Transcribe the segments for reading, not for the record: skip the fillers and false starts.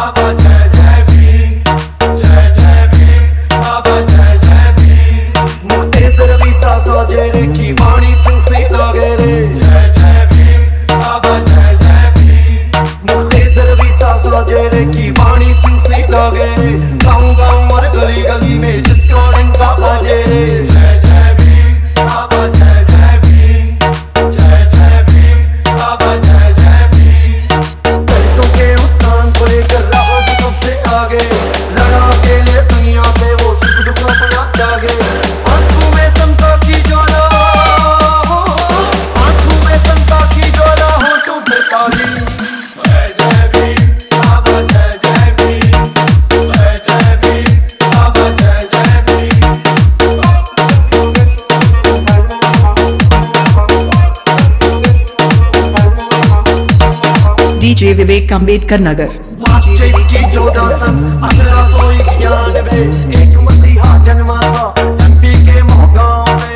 बाबा जय जय भीम, जय जय भीम, बाबा जय जय भीम। मुक्तेसर विसा साजे रे की वाणी तुसी लागे रे। जय जय भीम, बाबा जय जय भीम। मुक्तेसर विसा साजे रे की वाणी तुसी लागे रे। गाँव गाँव और गली गली में जिसका डंका बाजे रे। जय जय भीम, बाबा जय जय भीम, जय जय भीम, बाबा जय जय भीम। दलितों के उत्थान को लेकर रहा जो सबसे आगे, लड़ा के लिए दुनिया से वो सुख दुख अपना त्यागे। आंखों में समता की ज्वाला, आंखों में समता की ज्वाला, होठों पे ताली। जय जय भीम, बाबा जय जय भीम, जय जय भीम, बाबा जय जय भीम। DJ विवेक अम्बेडकर नगर। मार्च की 14 सन 1891 एक मसीहा जन्मा था एमपी के मोहगांव में।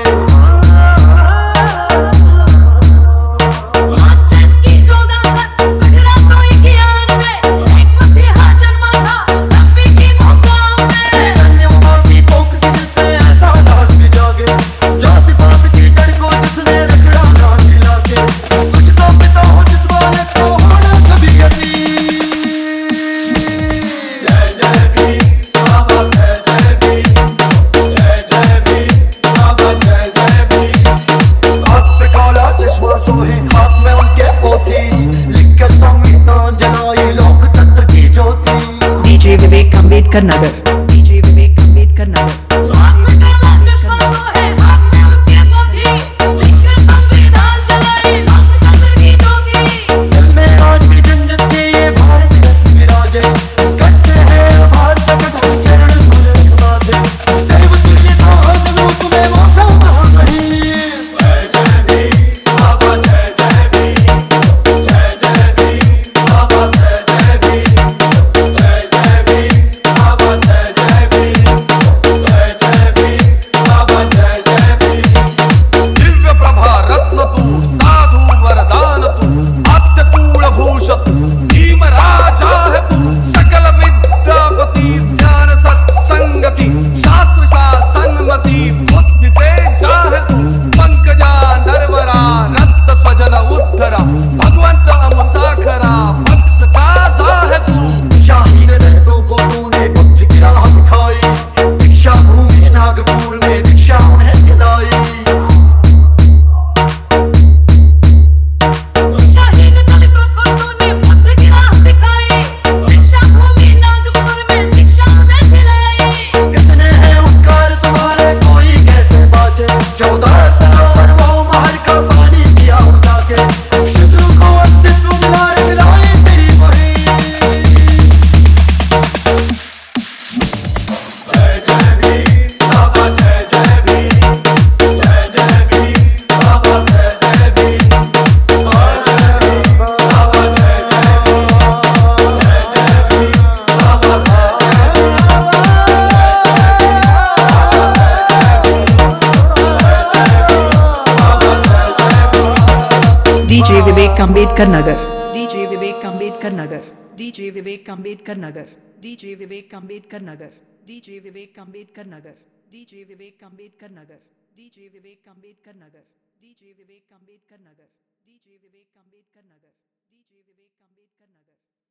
हाथ में उनके पोथी लिखकर संविधान जलाई लोकतंत्र की ज्योति। DJ विवेक अम्बेडकर नगर। DJ विवेक अम्बेडकर नगर। DJ विवेक अम्बेडकर नगर। DJ विवेक अम्बेडकर नगर। DJ विवेक अम्बेडकर नगर। DJ विवेक अम्बेडकर नगर। DJ विवेक अम्बेडकर नगर। DJ विवेक अम्बेडकर नगर। DJ विवेक अम्बेडकर नगर। DJ विवेक अम्बेडकर नगर। DJ विवेक अम्बेडकर नगर। DJ विवेक अम्बेडकर नगर।